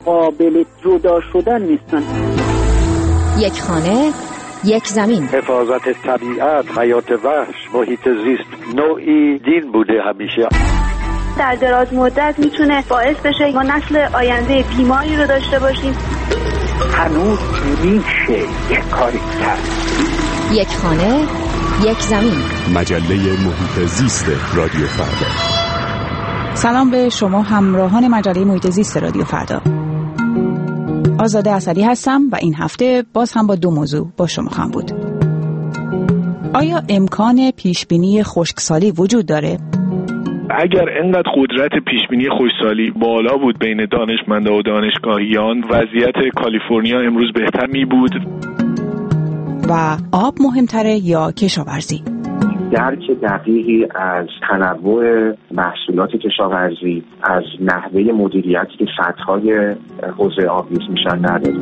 قابل جدا شدن نیستن. یک خانه، یک زمین. حفاظت طبیعت، حیات وحش، محیط زیست نوعی دین بوده همیشه. در دراز مدت میتونه باعث بشه ما نسل آینده بیماری رو داشته باشیم. هنوز میشه یک کاری کرد. یک خانه، یک زمین. مجله محیط زیست رادیو فردا. سلام به شما همراهان مجله محیط زیست رادیو فردا. آزاده اسدی هستم و این هفته باز هم با دو موضوع با شما خواهم بود. آیا امکان پیشبینی خشکسالی وجود داره؟ اگر اینقدر قدرت پیشبینی خشکسالی بالا بود بین دانشمندا و دانشگاهیان، وضعیت کالیفرنیا امروز بهتر می بود. و آب مهمتره یا کشاورزی؟ درک دقیقی از تنوع محصولات کشاورزی، از نحوه مدیریتی که سطح‌های حوزه آبیز میشن نداریم.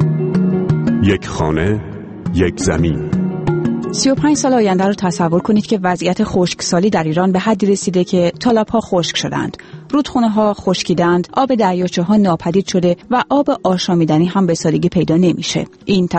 یک خانه، یک زمین. 35 سال آینده رو تصور کنید که وضعیت خشکسالی در ایران به حدی رسیده که تالاب‌ها خشک شدند، رودخانه‌ها خشکیدند، آب دریاچه‌ها ناپدید شده و آب آشامیدنی هم به سادگی پیدا نمیشه. این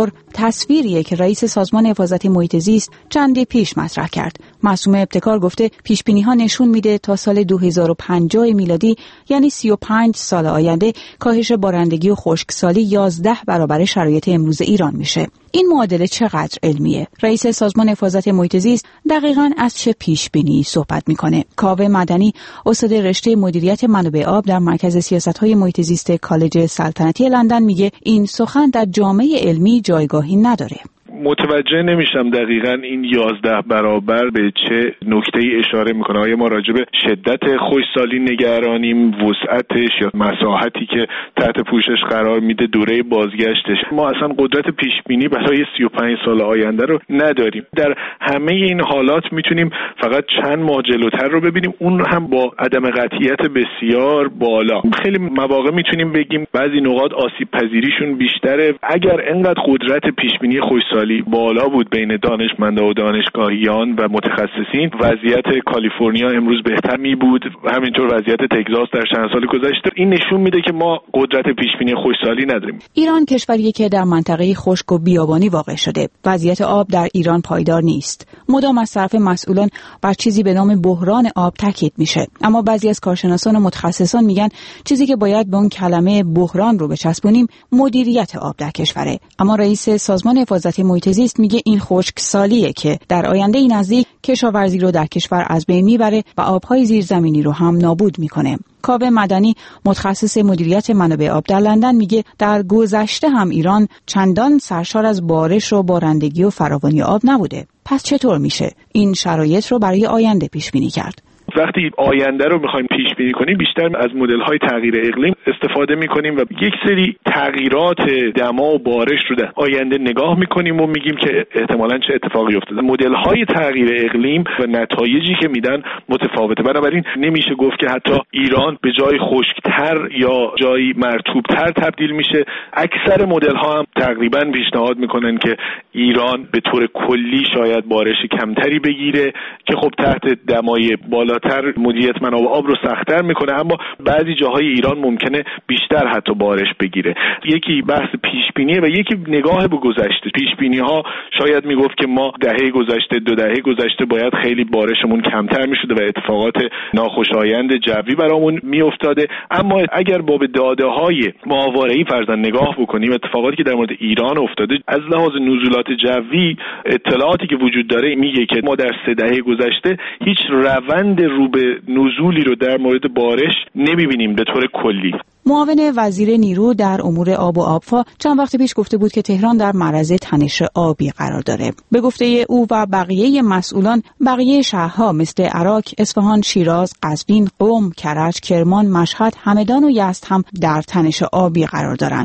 تصویریه که رئیس سازمان حفاظت محیط زیست چندی پیش مطرح کرد. معصومه ابتکار گفته پیش‌بینی‌ها نشون میده تا سال 2050 میلادی، یعنی 35 سال آینده، کاهش بارندگی و خشکسالی 11 برابر شرایط امروز ایران میشه. این معادله چقدر علمیه؟ رئیس سازمان حفاظت محیط زیست دقیقاً از چه پیش‌بینی صحبت میکنه؟ کاوه مدنی، استاد رشته مدیریت منابع آب در مرکز سیاست‌های محیط زیست کالج سلطنتی لندن میگه این سخن در جامعه علمی جایگاهی نداره. متوجه نمیشم دقیقاً این 11 برابر به چه نکته‌ای اشاره میکنه. آیا ما راجع به شدت خشکسالی نگرانیم، وسعتش یا مساحتی که تحت پوشش قرار میده، دوره بازگشتش؟ ما اصلا قدرت پیش بینی برای 35 سال آینده رو نداریم. در همه این حالات میتونیم فقط چند ماه جلوتر رو ببینیم، اون هم با عدم قطعیت بسیار بالا. خیلی مواقع میتونیم بگیم بعضی نقاط آسیب پذیریشون بیشتره. اگر اینقدر قدرت پیش بینی خشکسالی بالا بود بین دانشمندا و دانشگاهیان و متخصصین، وضعیت کالیفرنیا امروز بهتر می بود، همینطور وضعیت تگزاس در چند سال گذشته. این نشون میده که ما قدرت پیش بینی خشکسالی نداریم. ایران کشوریه که در منطقه خشک و بیابانی واقع شده. وضعیت آب در ایران پایدار نیست. مدام از طرف مسئولان بر چیزی به نام بحران آب تاکید میشه، اما بعضی از کارشناسان و متخصصان میگن چیزی که باید به اون کلمه بحران رو بچسبونیم مدیریت آب در کشوره. اما رئیس سازمان حفاظت محیط زیست میگه این خشکسالیه که در آینده نزدیک کشاورزی رو در کشور از بین میبره و آبهای زیرزمینی رو هم نابود میکنه. کاوه مدنی، متخصص مدیریت منابع آب در لندن، میگه در گذشته هم ایران چندان سرشار از بارش و بارندگی و فراوانی آب نبوده. پس چطور میشه این شرایط رو برای آینده پیش بینی کرد؟ وقتی آینده رو میخوایم پیش بینی کنیم بیشتر از مدل‌های تغییر اقلیم استفاده میکنیم و یک سری تغییرات دما و بارش رو در آینده نگاه میکنیم و میگیم که احتمالاً چه اتفاقی افتاده. مدل‌های تغییر اقلیم و نتایجی که میدن متفاوته. بنابراین نمیشه گفت که حتی ایران به جای خشک‌تر یا جایی مرطوب‌تر تبدیل میشه. اکثر مدل‌ها هم تقریباً پیشنهاد میکنن که ایران به طور کلی شاید بارش کمتری بگیره که خب تحت دمای بالا مدیریت منابع آب رو سخت‌تر میکنه، اما بعضی جاهای ایران ممکنه بیشتر حتی بارش بگیره. یکی بحث پیشبینیه و یکی نگاه به گذشته. پیشبینی‌ها شاید میگفت که ما دهه گذشته، 2 دهه گذشته باید خیلی بارشمون کمتر میشده و اتفاقات ناخوشایند جوی برامون میافتاده، اما اگر با به داده‌های ماهواره‌ای فرضاً نگاه بکنیم، اتفاقاتی که در مورد ایران افتاده از لحاظ نزولات جوی، اطلاعاتی که وجود داره میگه که ما در 3 دهه گذشته هیچ روند رو به نزولی رو در مورد بارش نمیبینیم به طور کلی. معاون وزیر نیرو در امور آب و آبفا چند وقت پیش گفته بود که تهران در معرض تنش آبی قرار داره. به گفته او و بقیه مسئولان، بقیه شهرها مثل عراق، اصفهان، شیراز، قزوین، قم، کرج، کرمان، مشهد، همدان و یزد هم در تنش آبی قرار دارند.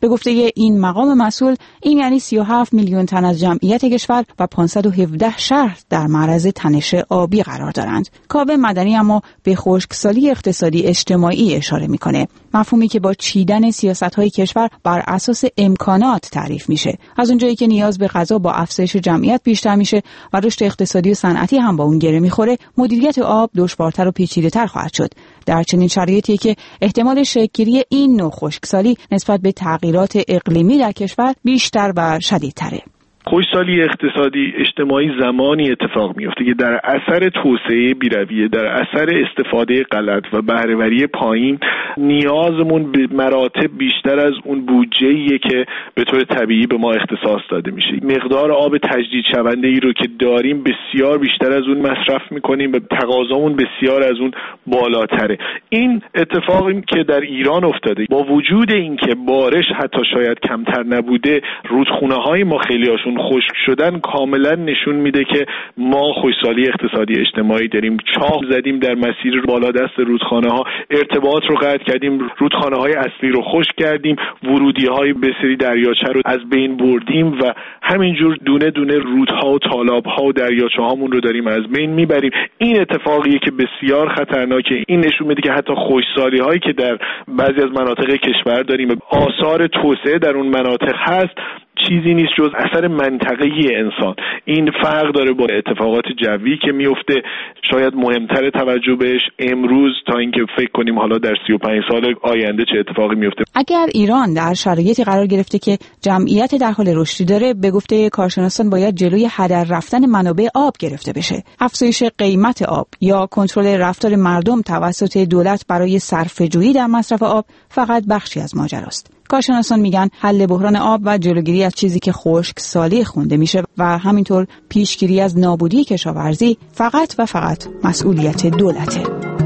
به گفته این مقام مسئول، این یعنی 37 میلیون تن از جمعیت کشور و 517 شهر در معرض تنش آبی قرار دارند. کاوه مدنی اما به خشکسالی اقتصادی اجتماعی اشاره میکنه، مفهومی که با چیدن سیاست‌های کشور بر اساس امکانات تعریف میشه. از اونجایی که نیاز به غذا با افزایش جمعیت بیشتر میشه و رشد اقتصادی و صنعتی هم با اون گره میخوره، مدیریت آب دشوارتر و پیچیده‌تر خواهد شد. در چنین شرایطی که احتمال شکل‌گیری این نوع خشکسالی نسبت به تغییرات اقلیمی در کشور بیشتر و شدیدتره. خشکسالی اقتصادی اجتماعی زمانی اتفاق میفته که در اثر توسعه بی‌رویه، در اثر استفاده غلط و بهره‌وری پایین، نیازمون به مراتب بیشتر از اون بودجه‌ایه که به طور طبیعی به ما اختصاص داده میشه. مقدار آب تجدید شونده ای رو که داریم بسیار بیشتر از اون مصرف میکنیم و تقاضامون بسیار از اون بالاتره. این اتفاقی که در ایران افتاده، با وجود اینکه بارش حتی شاید کمتر نبوده، رودخونه‌های ما خیلی‌هاشون خشک شدن، کاملا نشون میده که ما خشکسالی اقتصادی اجتماعی داریم. چاه زدیم در مسیر بالادست رودخانه‌ها، ارتباط رو قطع کردیم، رودخانه‌های اصلی رو خشک کردیم، ورودی‌های به سری دریاچه رو از بین بردیم و همینجور دونه دونه رودها و تالاب‌ها و دریاچه‌هامون رو داریم از بین میبریم. این اتفاقیه که بسیار خطرناکه. این نشون میده که حتی خشکسالی‌هایی که در بعضی از مناطق کشور داریم، آثار توسعه در اون مناطق هست، چیزی نیست جز اثر منطقه‌ای انسان. این فرق داره با اتفاقات جوی که میفته. شاید مهمتر توجه بهش امروز تا اینکه فکر کنیم حالا در 35 سال آینده چه اتفاقی میفته. اگر ایران در شرایطی قرار گرفته که جمعیت در حال رشدی داره، به گفته کارشناسان باید جلوی هدر رفتن منابع آب گرفته بشه. افزایش قیمت آب یا کنترل رفتار مردم توسط دولت برای صرفه‌جویی در مصرف آب فقط بخشی از ماجراست. کارشناسان میگن حل بحران آب و جلوگیری از چیزی که خشکسالی خونده میشه و همینطور پیشگیری از نابودی کشاورزی فقط و فقط مسئولیت دولته.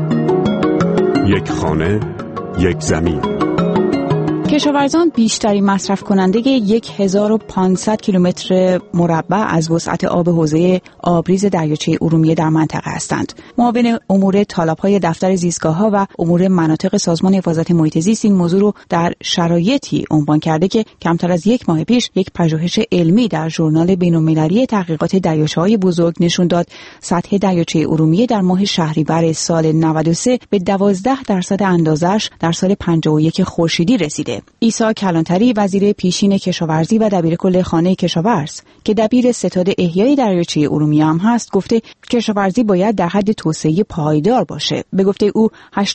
یک خانه، یک زمین. کشاورزان بیشترین مصرف کننده 1500 کیلومتر مربع از وسعت آب حوزه آبریز دریاچه ارومیه در منطقه هستند. معاون امور تالاب‌های دفتر زیستگاه‌ها و امور مناطق سازمان حفاظت محیط زیست این موضوع رو در شرایطی عنوان کرده که کمتر از یک ماه پیش یک پژوهش علمی در ژورنال بین‌المللی تحقیقات دریاچه‌های بزرگ نشون داد سطح دریاچه ارومیه در ماه شهریور سال 93 به 12% اندازه‌اش در سال 51 خورشیدی رسیده. عیسی کلانتری وزیر پیشین کشاورزی و دبیرکل خانه کشاورز که دبیر ستاد احیای دریاچه ارومیه هم هست، گفته کشاورزی باید در حد توسعه پایدار باشه. به گفته او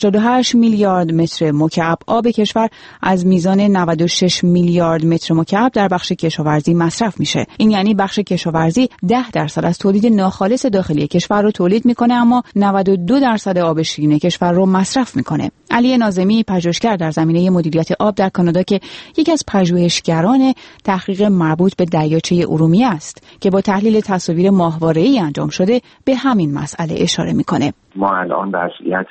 88 میلیارد متر مکعب آب کشور از میزان 96 میلیارد متر مکعب در بخش کشاورزی مصرف میشه. این یعنی بخش کشاورزی 10% از تولید ناخالص داخلی کشور رو تولید میکنه، اما 92% آب شیرین کشور رو مصرف میکنه. علی ناظمی پژوهشگر در زمینه مدیریت آب در کانادا که یکی از پژوهشگران تحقیق مربوط به دریاچه ارومیه است که با تحلیل تصاویر ماهواره‌ای انجام شده به همین مسئله اشاره میکنه. ما الان وضعیت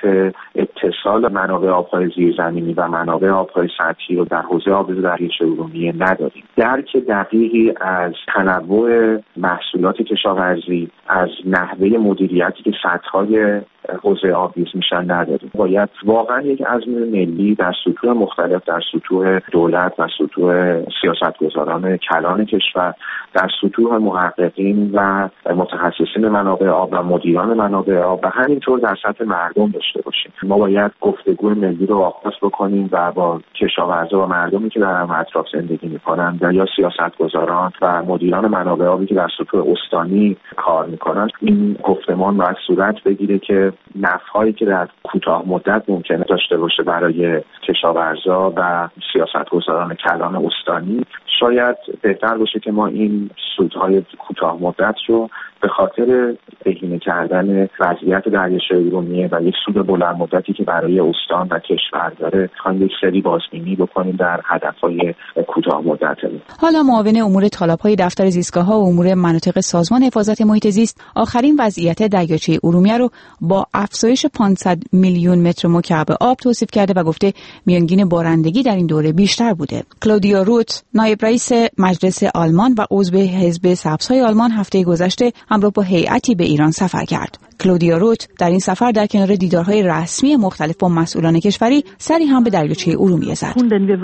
اتصال منابع آب‌های زیرزمینی و منابع آب‌های سطحی رو در حوزه آبریز دریاچه ارومیه نداریم. درک دقیقی از تنوع محصولات کشاورزی، از نحوه مدیریتی که سطح‌های حوزه آبریز میشن نداریم. باید واقعا یک عزم ملی در سطوح مختلف، در سطوح دولت و سطوح سیاستگزاران کلان کشور، در سطوح محققین و متخصصین منابع آب و مدیران منابع آب و همینطور در سطح مردم داشته باشیم. ما باید گفتگوی ملی رو آغاز بکنیم و با کشاورزا و مردمی که در اطراف زندگی میکنن و یا سیاستگزاران و مدیران منابع آبی که در سطوح استانی کار میکنن، این گفتمان باید صورت بگیره که نفعهایی که در کوتاه مدت ممکنه داشته باشه برای کشاورزا و سیاستگزاران کلان استانی، شاید بهتر باشه که ما این سودهای کوتاه مدت رو به خاطر بهینه کردن وضعیت دریاچه ارومیه و یک سود بلند مدتی که برای استان و کشور داره، خواهیم یک سری بازبینی بکنیم در هدفهای کوتاه مدت. حالا معاون امور تالاب‌های دفتر زیستگاه‌ها و امور مناطق سازمان حفاظت محیط زیست آخرین وضعیت دریاچه ارومیه رو با افزایش 500 میلیون متر مکعب آب توصیف کرده و گفته میانگین بارندگی در این دوره بیشتر بوده. کلودیا روت، نایب رئیس مجلس آلمان و عضو حزب سبزهای آلمان، هفته گذشته همراه با هیئتی به ایران سفر کرد. کلودیا روت در این سفر در کنار دیدارهای رسمی مختلف با مسئولان کشوری سری هم به دریاچه ارومیه زد.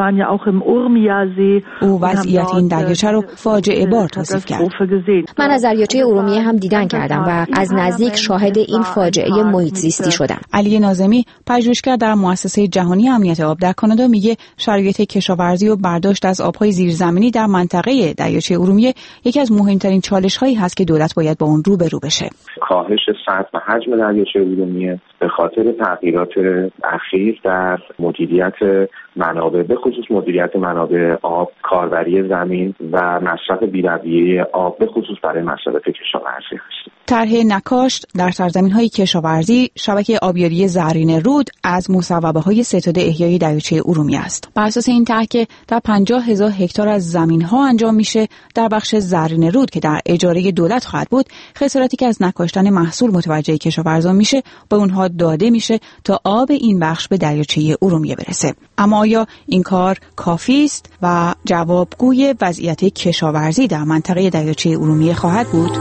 او وضعیت این دریاچه رو فاجعه بار توصیف کرد. من از دریاچه ارومیه هم دیدن کردم و از نزدیک شاهد این فاجعه محیط زیستی شدم. علی ناظمی پژوهشگر در مؤسسه جهانی امنیت آب در کانادا میگه شرایط کشاورزی و برداشت از آبهای زیرزمینی در منطقه دریاچه ارومیه یکی از مهمترین چالش‌هایی هست که دولت باید با اون روبرو بشه. کاهش سطح و حجم دریاچه ارومیه به خاطر تغییرات اخیر در مدیریت منابع، به خصوص مدیریت منابع آب، کاربری زمین و مصرف بی‌رویه آب، به خصوص برای مصارف کشاورزی است. طرح نکاشت در سرزمین‌های کشاورزی شبکه آبیاری زرین رود از مصوبه‌های ستاد احیای دریاچه ارومیه است. بر اساس این طرح که در 50,000 هکتار از زمین‌ها انجام میشه، در بخش زرین رود که در اجاره دولت خواهد بود، خساراتی که از نکاشتن محصول متوجه کشاورزان میشه، به اونها داده میشه تا آب این بخش به دریاچه ارومیه برسه. اما آیا این کار کافی است و جوابگوی وضعیت کشاورزی در منطقه دریاچه ارومیه خواهد بود؟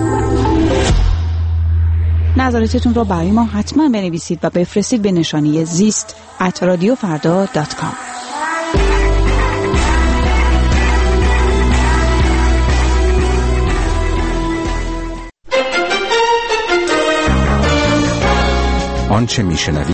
نظراتتون رو برای ما حتما بنویسید و بفرستید به نشانی zist@radiofarda.com. آنچه میشنوید